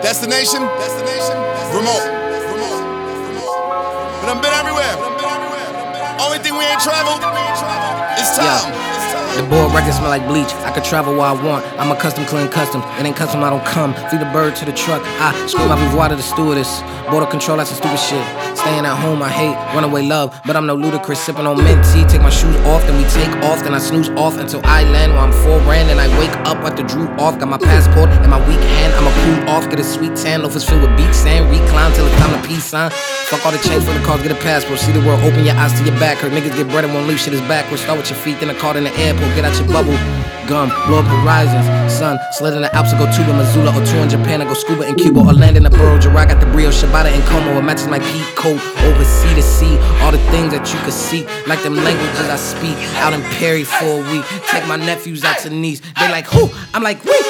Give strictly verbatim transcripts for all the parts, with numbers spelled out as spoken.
Destination, destination, remote. But I've been everywhere. Only thing we ain't traveled is time. Yeah. The board records smell like bleach. I could travel where I want. I'm a custom clean custom. It ain't custom, I don't come. Feed the bird to the truck. I scream my revoir to the stewardess. Border control, that's some stupid shit. Staying at home, I hate runaway love, but I'm no ludicrous. Sipping on mint tea. Take my shoes off, then we take off. Then I snooze off until I land where I'm for brand. And I wake up at the Drew off. Got my passport in my weak hand. I'ma cool off, get a sweet tan. Loafers filled with beach sand. Recline till it's time to peace sign. Fuck all the change for the cars, get a passport. See the world, open your eyes to your back. Hurt niggas get bread and won't leave shit is backwards. Start with your feet, then a card in the airport. Get out your bubble gum, blow up horizons. Sun, slid in the Alps, or go tuba Missoula, or tour in Japan, or go scuba in Cuba, or land in the borough. Gerard got the Brio, Shibata and Como. It matches my peak coat, over sea to sea. All the things that you could see, like them languages I speak. Out in Perry for a week. Take my nephews out to Nice. They like, who? I'm like, wait.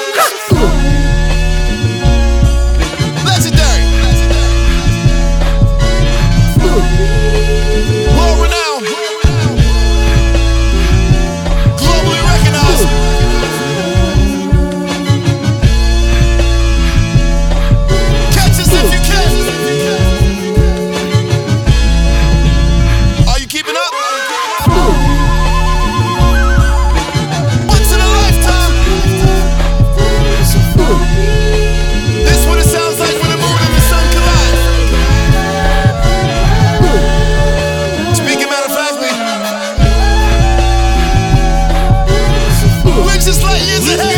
Legendary. World renowned. Globally recognized. Catch us if you can. Are you keeping up? Once in a lifetime. This what it sounds like when the moon and the sun collide. Speaking matter of factly, we're just like years ahead.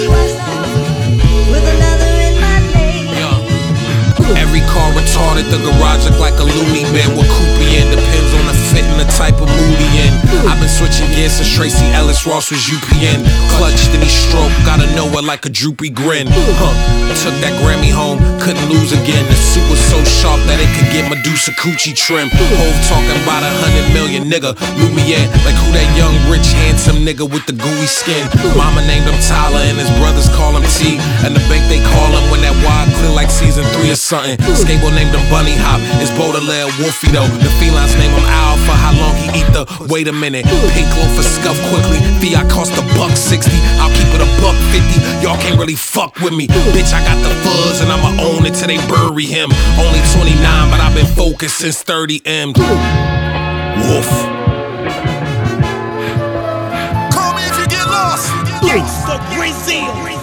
Every car retarded, the garage look like a loony bin. What coupe in depends on the fit and the type of mood he in. I've been switching gears since Tracy Ellis Ross was U P N. Clutched and he stroke, gotta know it like a droopy grin. Huh, took that Grammy home, couldn't lose again. The suit was so sharp that it could get Medusa coochie trim. Hove talking about a hundred million, nigga, Lumiere. Like who that young, rich, handsome nigga with the gooey skin. Mama named him Tyler and his brothers call him T. And the bank they call him when that wide clear like season three or something. Skateboard named him Bunny Hop, it's Baudelaire Wolfie though. The felines name him Al for how long he eat the. Wait a minute, pink loaf for scuff quickly. Fiat cost a buck sixty. I'll keep it a buck fifty. Y'all can't really fuck with me, bitch. I got the fuzz and I'ma own it till they bury him. Only twenty-nine, but I've been focused since thirty M. Wolf. Call me if you get lost. Gangsta Brazil.